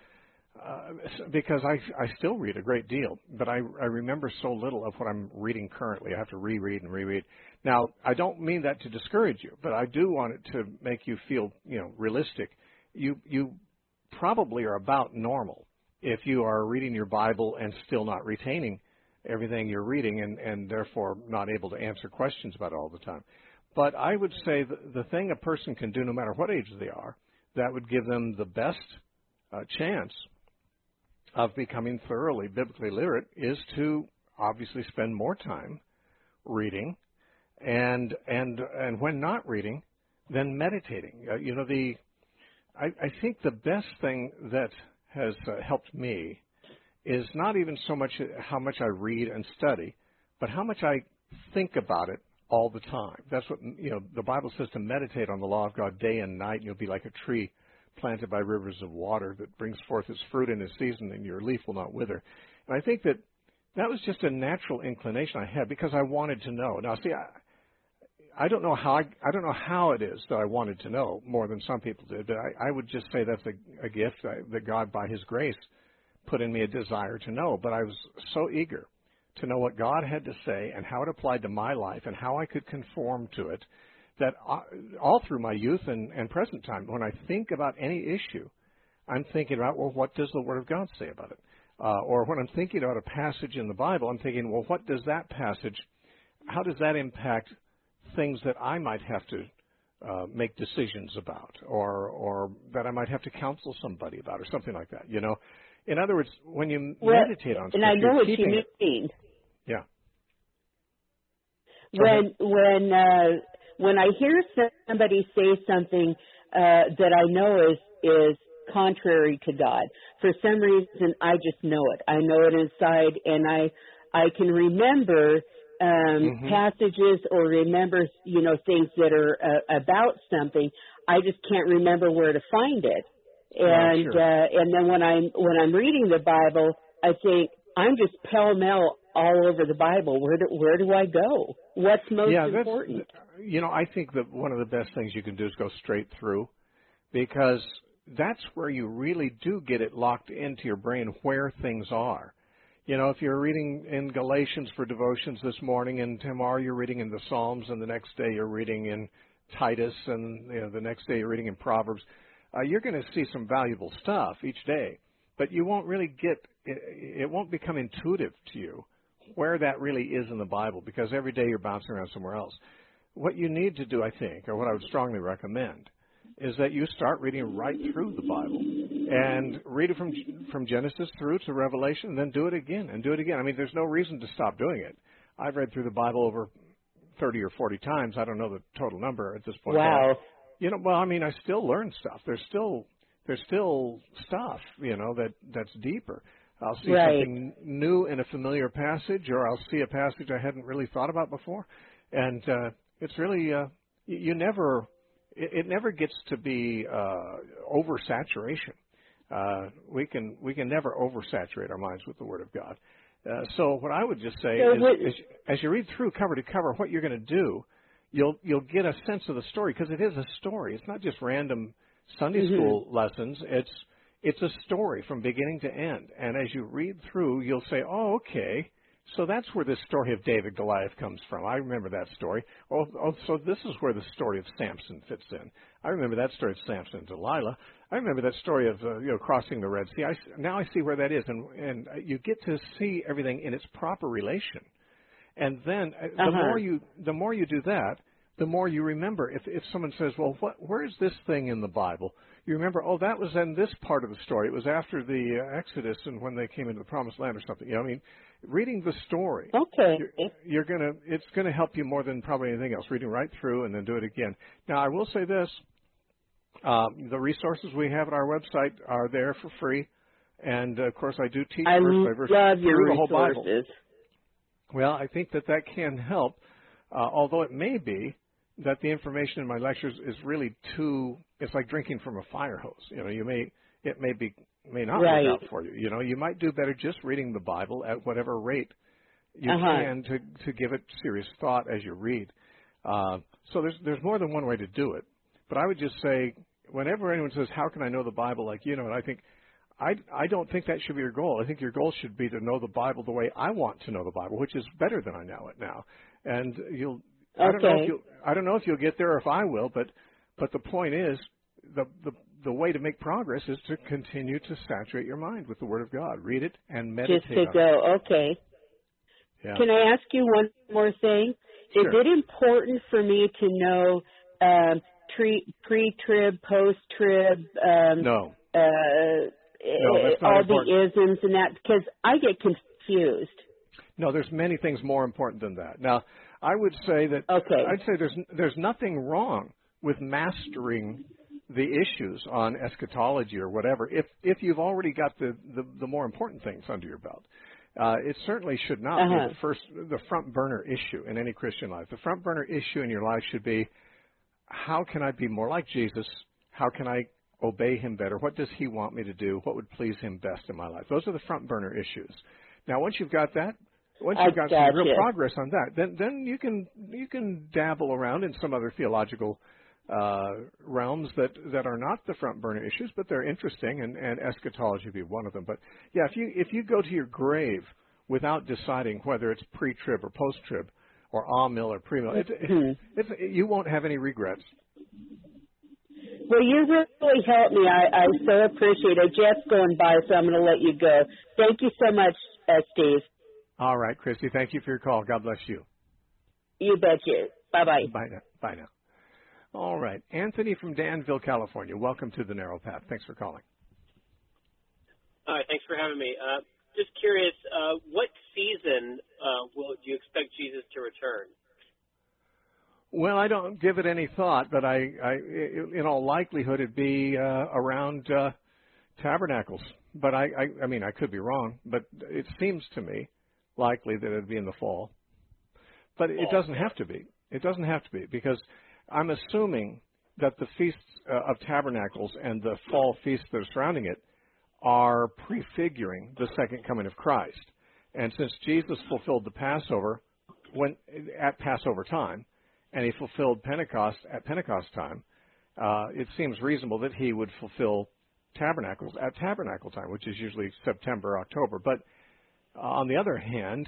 I still read a great deal, but I remember so little of what I'm reading currently. I have to reread and reread. Now, I don't mean that to discourage you, but I do want it to make you feel, realistic. You probably are about normal if you are reading your Bible and still not retaining everything you're reading and therefore not able to answer questions about it all the time. But I would say the thing a person can do no matter what age they are, that would give them the best chance of becoming thoroughly biblically literate is to obviously spend more time reading and when not reading, then meditating. I think the best thing that has helped me is not even so much how much I read and study, but how much I think about it all the time. That's what, the Bible says, to meditate on the law of God day and night, and you'll be like a tree planted by rivers of water that brings forth its fruit in its season, and your leaf will not wither. And I think that was just a natural inclination I had because I wanted to know. Now, see, I don't know how it is that I wanted to know more than some people did, but I would just say that's a gift that God, by His grace, put in me a desire to know. But I was so eager to know what God had to say and how it applied to my life and how I could conform to it, that all through my youth and present time, when I think about any issue, I'm thinking about, well, what does the Word of God say about it? Or when I'm thinking about a passage in the Bible, I'm thinking, well, what does that passage, how does that impact things that I might have to make decisions about, or that I might have to counsel somebody about, or something like that, you know? In other words, when you meditate on Scripture, and I know what you mean. Yeah. When I hear somebody say something that I know is contrary to God, for some reason I just know it. I know it inside, and I can remember passages or remember, you know, things that are about something. I just can't remember where to find it. And and then when I'm reading the Bible, I think I'm just pell-mell all over the Bible. Where do I go? What's most important? You know, I think that one of the best things you can do is go straight through, because that's where you really do get it locked into your brain where things are. You know, if you're reading in Galatians for devotions this morning, and tomorrow you're reading in the Psalms, and the next day you're reading in Titus, and you know, the next day you're reading in Proverbs, you're going to see some valuable stuff each day. But you won't really it won't become intuitive to you where that really is in the Bible, because every day you're bouncing around somewhere else. What you need to do, I think, or what I would strongly recommend, is that you start reading right through the Bible and read it from Genesis through to Revelation, and then do it again and do it again. I mean, there's no reason to stop doing it. I've read through the Bible over 30 or 40 times. I don't know the total number at this point. Wow. You know, well, I mean, I still learn stuff. There's still stuff, you know, that's deeper. I'll see something new in a familiar passage, or I'll see a passage I hadn't really thought about before. And it's really, it never gets to be oversaturation. We can never oversaturate our minds with the Word of God. So what I would just say is, as you read through cover to cover, what you're going to do, you'll get a sense of the story, because it is a story. It's not just random Sunday school lessons. It's a story from beginning to end. And as you read through, you'll say, oh, okay, so that's where this story of David Goliath comes from. I remember that story. Oh, so this is where the story of Samson fits in. I remember that story of Samson and Delilah. I remember that story of crossing the Red Sea. Now I see where that is, and you get to see everything in its proper relation. And then the more you do that, the more you remember. If someone says, well, where is this thing in the Bible? You remember, oh, that was in this part of the story. It was after the Exodus and when they came into the Promised Land or something. You know, I mean, reading the story. Okay. It's gonna help you more than probably anything else. Reading right through and then do it again. Now, I will say this: the resources we have at our website are there for free, and of course, I do teach verse by verse through the whole Bible. Well, I think that can help, although it may be that the information in my lectures is really it's like drinking from a fire hose. You know, it may not work out for you. You know, you might do better just reading the Bible at whatever rate you can to give it serious thought as you read. So there's more than one way to do it. But I would just say, whenever anyone says, how can I know the Bible like you know it, I think, I don't think that should be your goal. I think your goal should be to know the Bible the way I want to know the Bible, which is better than I know it now. And I don't know if you'll get there or if I will, but the point is, the way to make progress is to continue to saturate your mind with the Word of God. Read it and meditate on it. Just to go, okay. Yeah. Can I ask you one more thing? Sure. Is it important for me to know pre-trib, post-trib? No. No, that's not all important. The isms and that, because I get confused. No, there's many things more important than that. Now, I would say that I'd say there's nothing wrong with mastering the issues on eschatology or whatever if you've already got the more important things under your belt. It certainly should not be the front burner issue in any Christian life. The front burner issue in your life should be, how can I be more like Jesus? How can I obey him better? What does he want me to do? What would please him best in my life? Those are the front burner issues. Now, once you've got that, once you've got some real progress on that, then you can dabble around in some other theological realms that are not the front burner issues, but they're interesting, and eschatology would be one of them. But yeah, if you go to your grave without deciding whether it's pre-trib or post-trib or amill or premill, you won't have any regrets. Well, you really helped me. I so appreciate it. Jeff's going by, so I'm going to let you go. Thank you so much, Steve. All right, Christy. Thank you for your call. God bless you. You betcha. Bye-bye. Bye now. Bye now. All right. Anthony from Danville, California. Welcome to the Narrow Path. Thanks for calling. Hi. Thanks for having me. Just curious, what season do you expect Jesus to return? Well, I don't give it any thought, but in all likelihood, it'd be around Tabernacles. But I mean, I could be wrong, but it seems to me likely that it'd be in the fall. But it doesn't have to be. It doesn't have to be, because I'm assuming that the Feasts of Tabernacles and the fall feasts that are surrounding it are prefiguring the second coming of Christ. And since Jesus fulfilled the Passover at Passover time, and he fulfilled Pentecost at Pentecost time, it seems reasonable that he would fulfill Tabernacles at Tabernacle time, which is usually September, October. But on the other hand,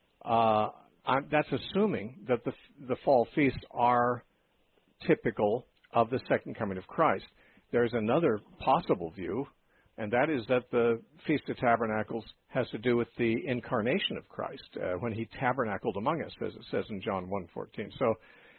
that's assuming that the fall feasts are typical of the second coming of Christ. There's another possible view, and that is that the Feast of Tabernacles has to do with the incarnation of Christ when he tabernacled among us, as it says in John 1:14. So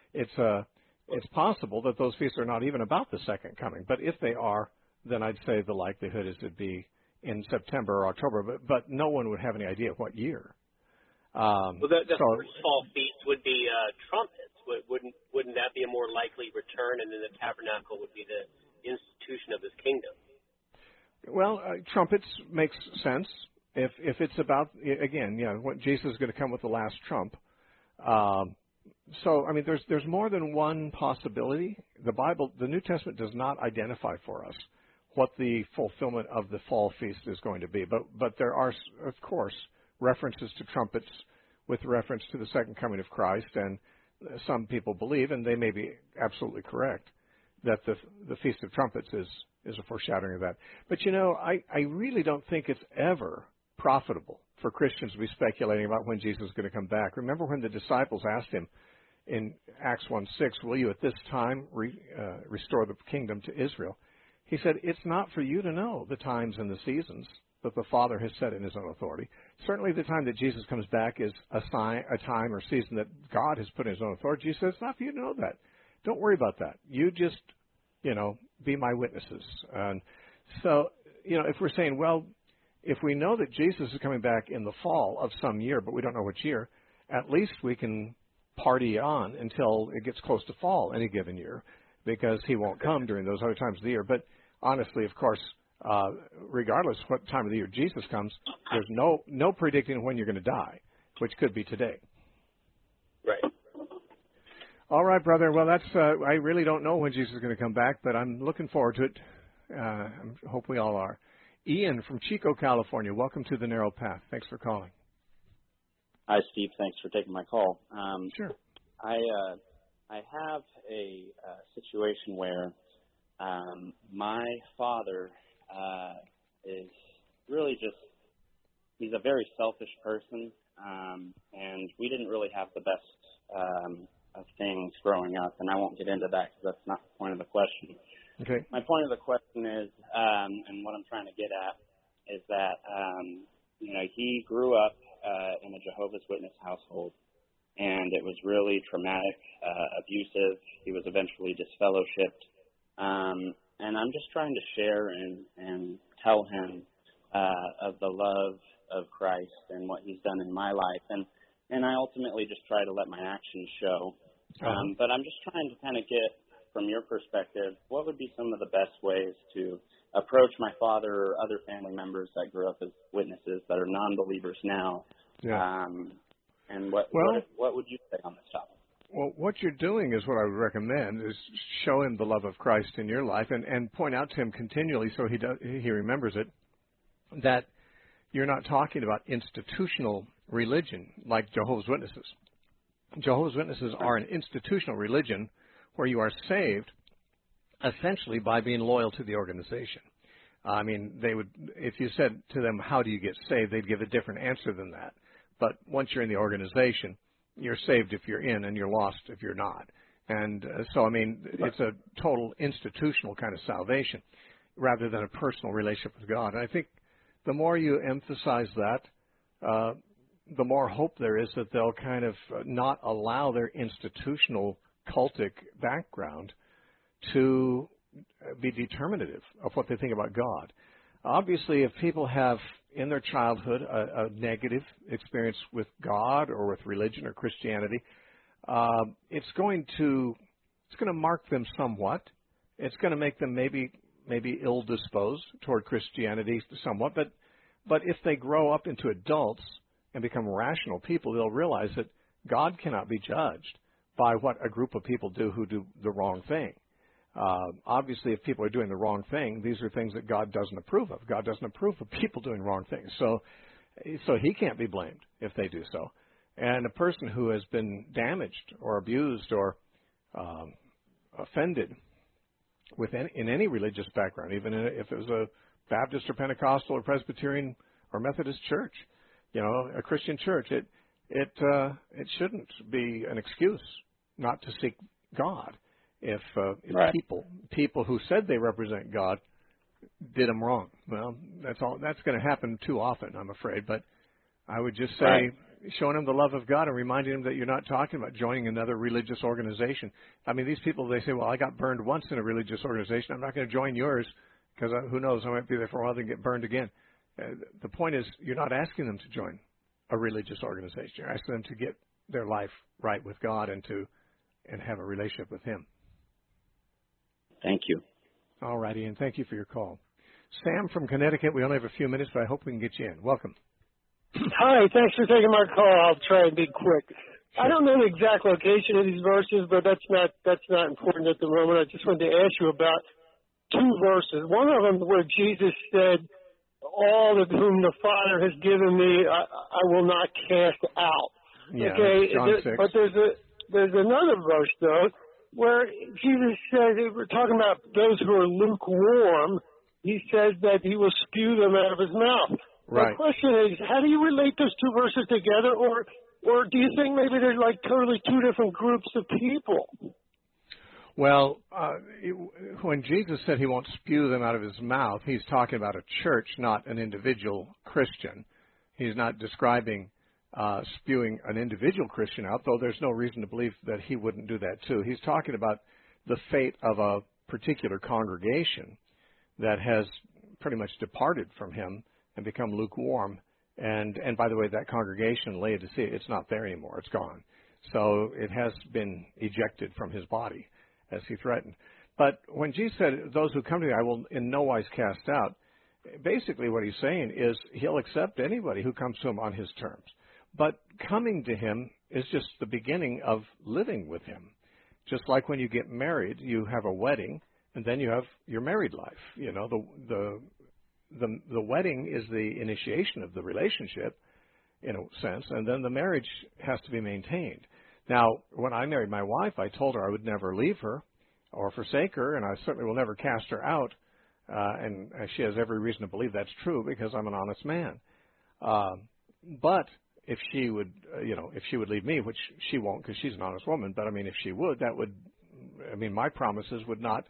it's possible that those feasts are not even about the second coming. But if they are, then I'd say the likelihood is it'd be in September or October. But no one would have any idea what year. Well, the first fall feast would be trumpets. Wouldn't that be a more likely return? And then the tabernacle would be the institution of his kingdom. Well, trumpets makes sense if it's about, again, what Jesus is going to come with the last trump. So I mean, there's more than one possibility. The New Testament does not identify for us what the fulfillment of the fall feast is going to be, but there are, of course, references to trumpets with reference to the second coming of Christ, and some people believe, and they may be absolutely correct, that the Feast of Trumpets is a foreshadowing of that. But I really don't think it's ever profitable for Christians to be speculating about when Jesus is going to come back. Remember when the disciples asked him in Acts 1:6, will you at this time restore the kingdom to Israel? He said, it's not for you to know the times and the seasons that the Father has set in his own authority. Certainly the time that Jesus comes back is a time or season that God has put in his own authority. Jesus says, it's not for you to know that. Don't worry about that. You just, be my witnesses. And so, if we're saying, well, if we know that Jesus is coming back in the fall of some year, but we don't know which year, at least we can party on until it gets close to fall any given year, because he won't come during those other times of the year. But honestly, of course, regardless of what time of the year Jesus comes, there's no predicting when you're going to die, which could be today. Right. All right, brother. Well, I really don't know when Jesus is going to come back, but I'm looking forward to it. I hope we all are. Ian from Chico, California. Welcome to the Narrow Path. Thanks for calling. Hi, Steve. Thanks for taking my call. Sure. I have a situation where my father is really he's a very selfish person, and we didn't really have the best of things growing up, and I won't get into that because that's not the point of the question. Okay. My point of the question is, and what I'm trying to get at, is that, he grew up in a Jehovah's Witness household, and it was really traumatic, abusive. He was eventually disfellowshipped. And I'm just trying to share and tell him of the love of Christ and what he's done in my life. And I ultimately just try to let my actions show. But I'm just trying to kind of get, from your perspective, what would be some of the best ways to approach my father or other family members that grew up as witnesses that are non-believers now? Yeah. And what would you say on this topic? Well, what you're doing is what I would recommend is show him the love of Christ in your life and point out to him continually so he remembers it, that you're not talking about institutional religion like Jehovah's Witnesses. Jehovah's Witnesses are an institutional religion where you are saved essentially by being loyal to the organization. I mean, if you said to them, how do you get saved, they'd give a different answer than that. But once you're in the organization, you're saved if you're in and you're lost if you're not. And so, I mean, it's a total institutional kind of salvation rather than a personal relationship with God. And I think the more you emphasize that, the more hope there is that they'll kind of not allow their institutional cultic background to be determinative of what they think about God. Obviously, if people have in their childhood a negative experience with God or with religion or Christianity, it's going to mark them somewhat. It's going to make them maybe ill-disposed toward Christianity somewhat. But if they grow up into adults and become rational people, they'll realize that God cannot be judged by what a group of people do who do the wrong thing. Obviously, if people are doing the wrong thing, these are things that God doesn't approve of. God doesn't approve of people doing wrong things. So he can't be blamed if they do so. And a person who has been damaged or abused or offended in any religious background, even if it was a Baptist or Pentecostal or Presbyterian or Methodist church, a Christian church, it shouldn't be an excuse not to seek God. If right. people who said they represent God did them wrong, well, that's going to happen too often, I'm afraid. But I would just say, right. showing them the love of God and reminding them that you're not talking about joining another religious organization. I mean, these people, they say, well, I got burned once in a religious organization. I'm not going to join yours because who knows, I might be there for a while and get burned again. The point is, you're not asking them to join a religious organization. You're asking them to get their life right with God and have a relationship with Him. Thank you. All righty, and thank you for your call. Sam from Connecticut, we only have a few minutes, but I hope we can get you in. Welcome. Hi, thanks for taking my call. I'll try and be quick. Sure. I don't know the exact location of these verses, but that's not important at the moment. I just wanted to ask you about two verses. One of them where Jesus said, all of whom the Father has given me, I will not cast out. Yeah, okay, John 6. But there's another verse, though, where Jesus says, we're talking about those who are lukewarm, he says that he will spew them out of his mouth. Right. My question is, how do you relate those two verses together, or do you think maybe they're like totally two different groups of people? Well, when Jesus said he won't spew them out of his mouth, he's talking about a church, not an individual Christian. He's not describing spewing an individual Christian out, though there's no reason to believe that he wouldn't do that too. He's talking about the fate of a particular congregation that has pretty much departed from him and become lukewarm. And by the way, that congregation, Laodicea, it's not there anymore. It's gone. So it has been ejected from his body, as he threatened. But when Jesus said, those who come to me, I will in no wise cast out, basically what he's saying is he'll accept anybody who comes to him on his terms. But coming to him is just the beginning of living with him. Just like when you get married, you have a wedding, and then you have your married life. You know, the wedding is the initiation of the relationship, in a sense, and then the marriage has to be maintained. Now, when I married my wife, I told her I would never leave her or forsake her, and I certainly will never cast her out. And she has every reason to believe that's true because I'm an honest man. But if she would, if she would leave me, which she won't because she's an honest woman, but I mean, if she would, my promises would not,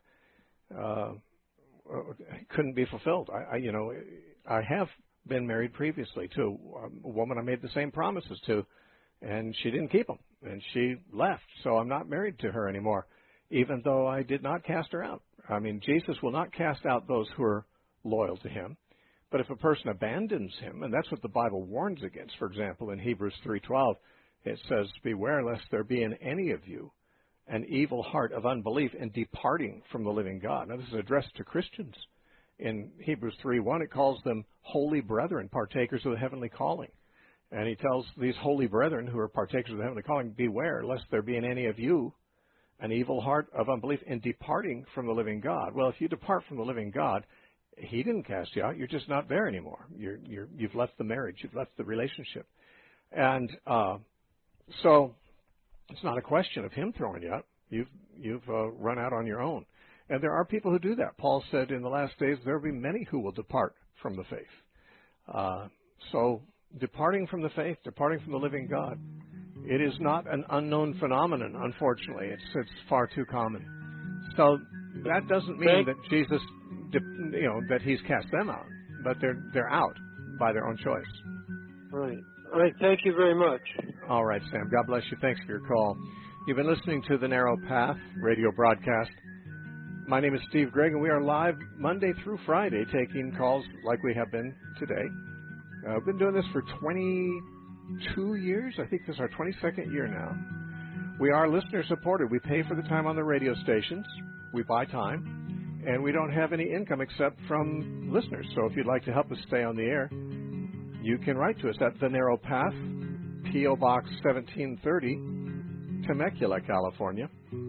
couldn't be fulfilled. I have been married previously to a woman I made the same promises to, and she didn't keep them, and she left. So I'm not married to her anymore, even though I did not cast her out. I mean, Jesus will not cast out those who are loyal to him. But if a person abandons him, and that's what the Bible warns against, for example, in Hebrews 3:12, it says, beware lest there be in any of you an evil heart of unbelief and departing from the living God. Now, this is addressed to Christians. In Hebrews 3:1, it calls them holy brethren, partakers of the heavenly calling. And he tells these holy brethren who are partakers of the heavenly calling, beware lest there be in any of you an evil heart of unbelief and departing from the living God. Well, if you depart from the living God, he didn't cast you out. You're just not there anymore. You've left the marriage. You've left the relationship. And so it's not a question of him throwing you out. You've run out on your own. And there are people who do that. Paul said in the last days there will be many who will depart from the faith. So departing from the faith, departing from the living God, It is not an unknown phenomenon, unfortunately. It's far too common. So that doesn't mean that Jesus, that he's cast them out, but they're out by their own choice. Right. All right. Thank you very much. All right, Sam. God bless you. Thanks for your call. You've been listening to the Narrow Path radio broadcast. My name is Steve Gregg, and we are live Monday through Friday taking calls like we have been today. I've been doing this for 22 years. I think this is our 22nd year now. We are listener-supported. We pay for the time on the radio stations. We buy time. And we don't have any income except from listeners. So if you'd like to help us stay on the air, you can write to us at The Narrow Path, P.O. Box 1730, Temecula, California,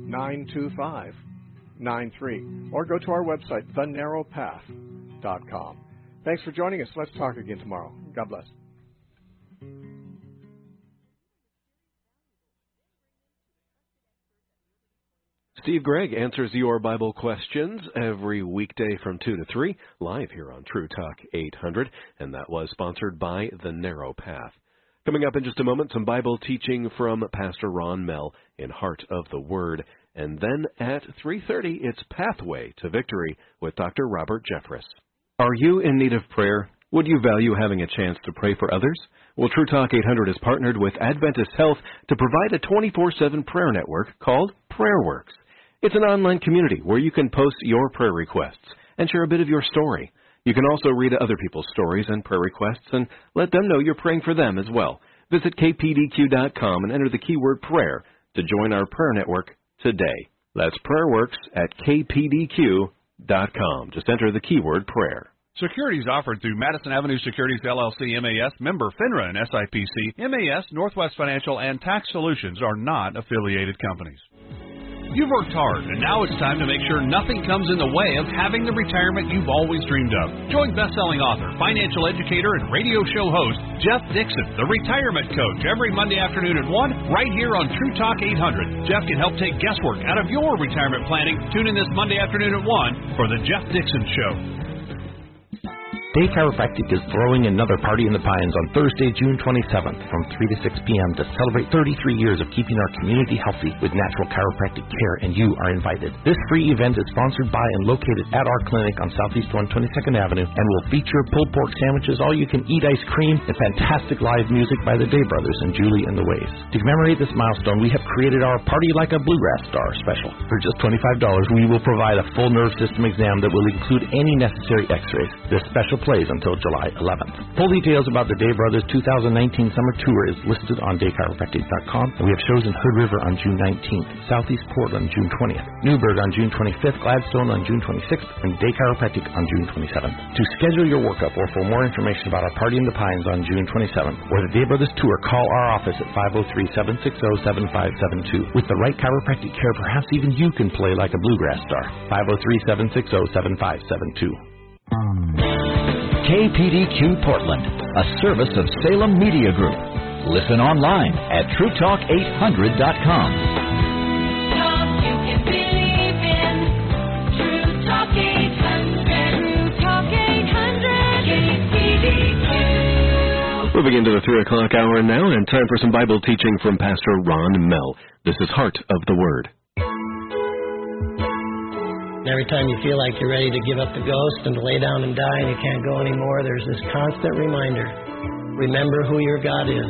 92593. Or go to our website, thenarrowpath.com. Thanks for joining us. Let's talk again tomorrow. God bless. Steve Gregg answers your Bible questions every weekday from 2 to 3, live here on True Talk 800, and that was sponsored by The Narrow Path. Coming up in just a moment, some Bible teaching from Pastor Ron Mell in Heart of the Word, and then at 3:30, it's Pathway to Victory with Dr. Robert Jeffress. Are you in need of prayer? Would you value having a chance to pray for others? Well, True Talk 800 has partnered with Adventist Health to provide a 24/7 prayer network called PrayerWorks. It's an online community where you can post your prayer requests and share a bit of your story. You can also read other people's stories and prayer requests and let them know you're praying for them as well. Visit kpdq.com and enter the keyword prayer to join our prayer network today. That's PrayerWorks at kpdq.com. Just enter the keyword prayer. Securities offered through Madison Avenue Securities, LLC, MAS, member FINRA and SIPC. MAS, Northwest Financial, and Tax Solutions are not affiliated companies. You've worked hard, and now it's time to make sure nothing comes in the way of having the retirement you've always dreamed of. Join best-selling author, financial educator, and radio show host Jeff Dixon, the Retirement Coach, every Monday afternoon at 1, right here on True Talk 800. Jeff can help take guesswork out of your retirement planning. Tune in this Monday afternoon at 1 for The Jeff Dixon Show. Day Chiropractic is throwing another party in the Pines on Thursday, June 27th from 3 to 6 p.m. to celebrate 33 years of keeping our community healthy with natural chiropractic care, and you are invited. This free event is sponsored by and located at our clinic on Southeast 122nd Avenue and will feature pulled pork sandwiches, all-you-can-eat ice cream, and fantastic live music by the Day Brothers and Julie and the Ways. To commemorate this milestone, we have created our Party Like a Bluegrass Star special. For just $25, we will provide a full nerve system exam that will include any necessary x-rays. This special plays until July 11th. Full details about the Day Brothers 2019 Summer Tour is listed on daychiropractic.com, and we have shows in Hood River on June 19th, Southeast Portland June 20th, Newburgh on June 25th, Gladstone on June 26th, and Day Chiropractic on June 27th. To schedule your workup or for more information about our Party in the Pines on June 27th or the Day Brothers Tour, call our office at 503-760-7572. With the right chiropractic care, perhaps even you can play like a bluegrass star. 503-760-7572. KPDQ Portland, a service of Salem Media Group. Listen online at TrueTalk800.com. Talk you can believe in. True Talk 800. True Talk 800. KPDQ. Moving into the 3 o'clock hour now, and time for some Bible teaching from Pastor Ron Mell. This is Heart of the Word. Every time you feel like you're ready to give up the ghost and to lay down and die and you can't go anymore, there's this constant reminder. Remember who your God is.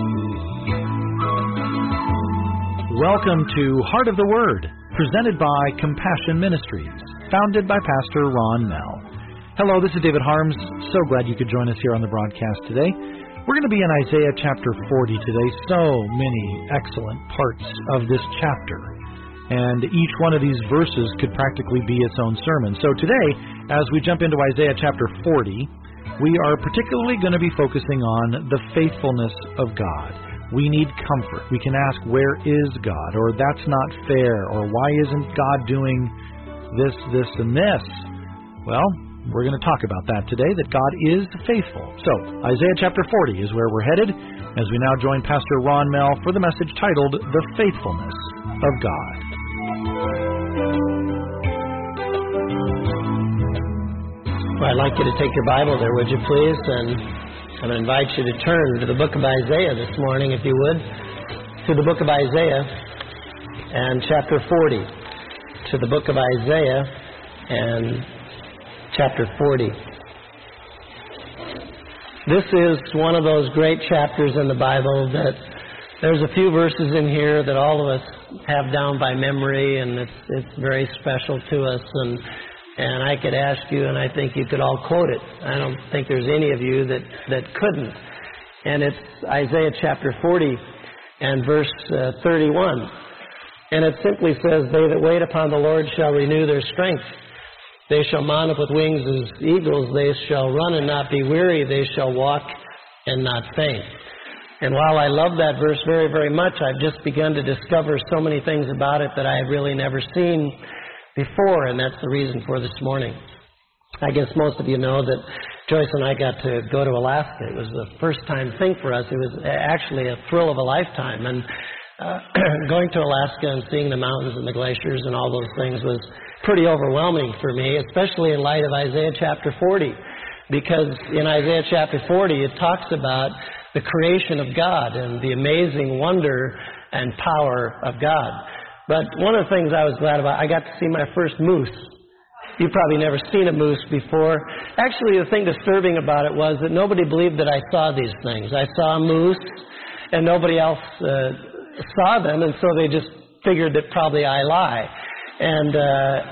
Welcome to Heart of the Word, presented by Compassion Ministries, founded by Pastor Ron Mell. Hello, this is David Harms. So glad you could join us here on the broadcast today. We're going to be in Isaiah chapter 40 today. So many excellent parts of this chapter. And each one of these verses could practically be its own sermon. So today, as we jump into Isaiah chapter 40, we are particularly going to be focusing on the faithfulness of God. We need comfort. We can ask, where is God? Or that's not fair. Or why isn't God doing this, and this? Well, we're going to talk about that today, that God is faithful. So, Isaiah chapter 40 is where we're headed, as we now join Pastor Ron Mell for the message titled, The Faithfulness of God. Well, I'd like you to take your Bible there, would you please? And I invite you to turn to the book of Isaiah this morning, if you would. to the book of Isaiah and chapter 40. To the book of Isaiah and chapter 40. This is one of those great chapters in the Bible that there's a few verses in here that all of us have down by memory, and it's very special to us. And I could ask you, and I think you could all quote it. I don't think there's any of you that couldn't. And it's Isaiah chapter 40 and verse 31. And it simply says, "They that wait upon the Lord shall renew their strength. They shall mount up with wings as eagles. They shall run and not be weary. They shall walk and not faint." And while I love that verse very, very much, I've just begun to discover so many things about it that I had really never seen before, and that's the reason for this morning. I guess most of you know that Joyce and I got to go to Alaska. It was the first-time thing for us. It was actually a thrill of a lifetime. And going to Alaska and seeing the mountains and the glaciers and all those things was pretty overwhelming for me, especially in light of Isaiah chapter 40. Because in Isaiah chapter 40, it talks about the creation of God and the amazing wonder and power of God. But one of the things I was glad about, I got to see my first moose. You've probably never seen a moose before. Actually, the thing disturbing about it was that nobody believed that I saw these things. I saw a moose, and nobody else saw them, and so they just figured that probably I lie. And